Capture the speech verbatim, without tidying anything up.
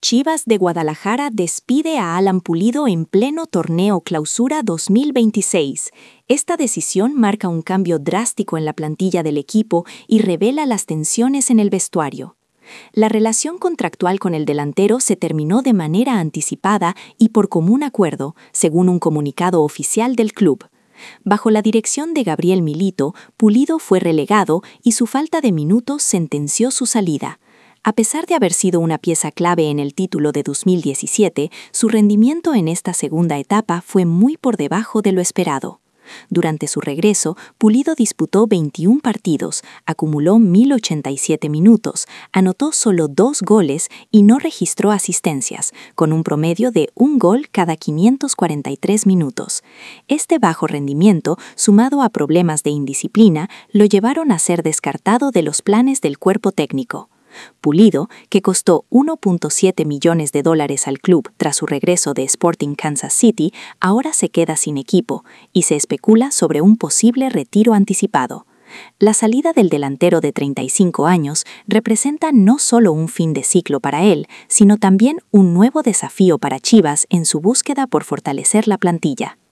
Chivas de Guadalajara despide a Alan Pulido en pleno torneo Clausura dos mil veintiséis. Esta decisión marca un cambio drástico en la plantilla del equipo y revela las tensiones en el vestuario. La relación contractual con el delantero se terminó de manera anticipada y por común acuerdo, según un comunicado oficial del club. Bajo la dirección de Gabriel Milito, Pulido fue relegado y su falta de minutos sentenció su salida. A pesar de haber sido una pieza clave en el título de dos mil diecisiete, su rendimiento en esta segunda etapa fue muy por debajo de lo esperado. Durante su regreso, Pulido disputó veintiún partidos, acumuló mil ochenta y siete minutos, anotó solo dos goles y no registró asistencias, con un promedio de un gol cada quinientos cuarenta y tres minutos. Este bajo rendimiento, sumado a problemas de indisciplina, lo llevaron a ser descartado de los planes del cuerpo técnico. Pulido, que costó uno punto siete millones de dólares al club tras su regreso de Sporting Kansas City, ahora se queda sin equipo y se especula sobre un posible retiro anticipado. La salida del delantero de treinta y cinco años representa no solo un fin de ciclo para él, sino también un nuevo desafío para Chivas en su búsqueda por fortalecer la plantilla.